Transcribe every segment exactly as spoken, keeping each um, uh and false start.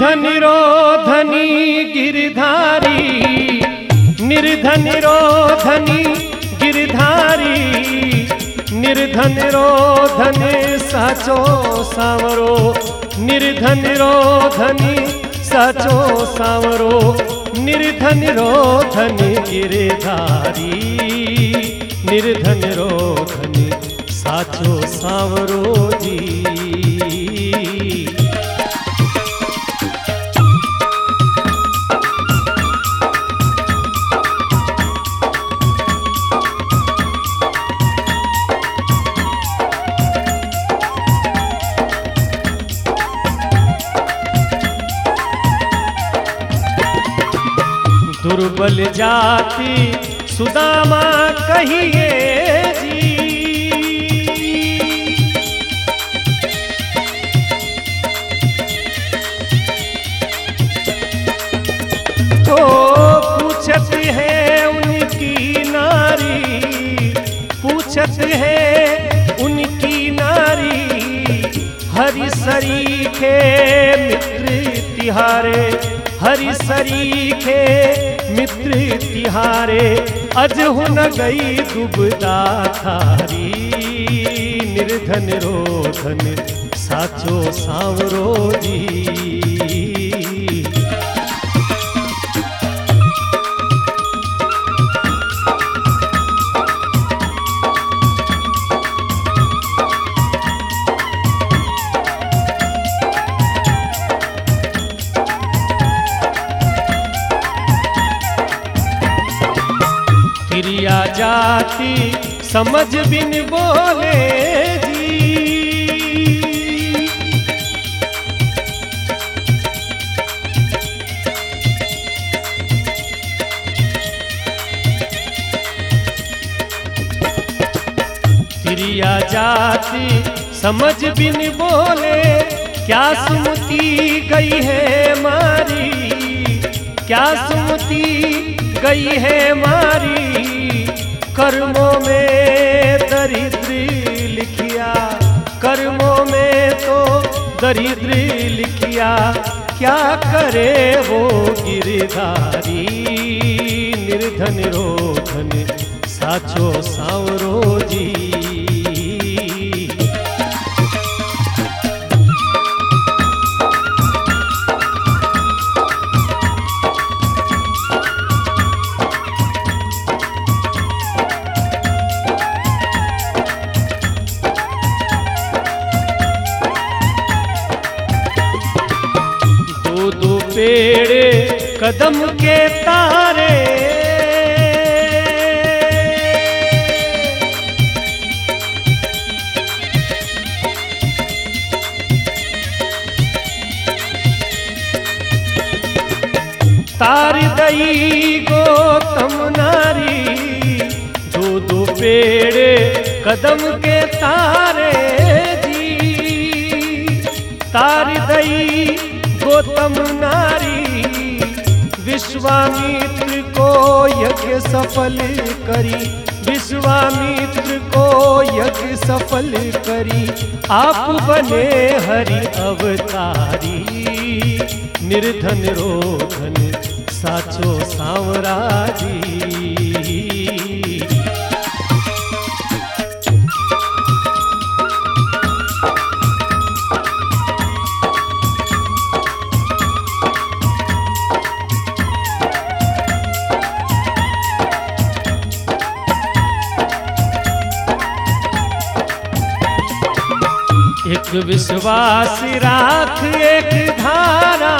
निर्धन रोधनी गिरधारी, निर्धन रोधनी गिरधारी, निर्धन रोधन साचो सांवरो, निर्धन रोधनी साचो सांवरो, निर्धन रोधन गिरधारी, निर्धन रोधन साचो सांवरो जी। दुर्बल जाति सुदामा कहिए जी, तो पूछत है उनकी नारी, पूछत है उनकी नारी, हरि सरीखे मित्र तिहारे, हरि सरीखे मित्र तिहारे, अजहु न गई दुबदा थारी, निर्धन रोधन साचो सांवरो जी। क्रिया जाति समझ बिन बोले जी, क्रिया जाति समझ बिन बोले, क्या सुमति गई है मारी, क्या सुमति गई है मारी, कर्मों में दरिद्र लिखिया, कर्मों में तो दरिद्र लिखिया, क्या करे वो गिरधारी, निर्धन रोधन साचो सांवरो जी। दो पेड़े कदम के तारे, तार दई गौतम नारी, दो दो पेड़े कदम के तारे जी, तार दई गौतम नारी, विश्वामित्र को यज्ञ सफल करी, विश्वामित्र को यज्ञ सफल करी, आप बने हरि अवतारी, निर्धन रोधन साचो सांवरा जी। एक विश्वास राख एक धारा,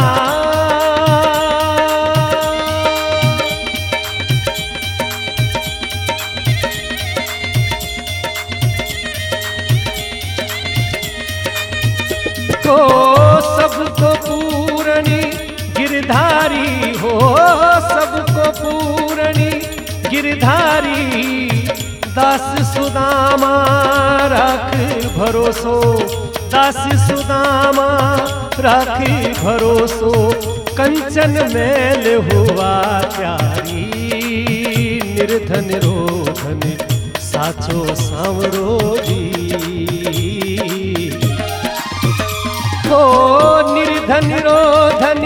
तो सबको पूरणी गिरधारी हो, सबको पूरणी गिरधारी, दास सुदामा राख भरोसो, दास सुदामा राख भरोसो, कंचन मैल हुआ प्यारी, निर्धन रोधन साचो सांवरो जी। हो निर्धन रोधन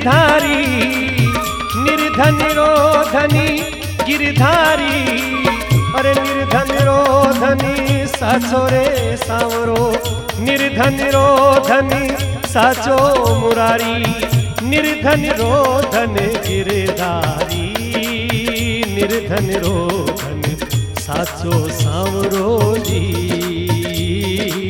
गिरधारी निर्धन रोधनी गिरधारी अरे निर्धन रोधनी साचो रे सांवरो निर्धन रोधनी साचो मुरारी निर्धन रोधन गिरधारी निर्धन रोधन साचो सांवरो जी।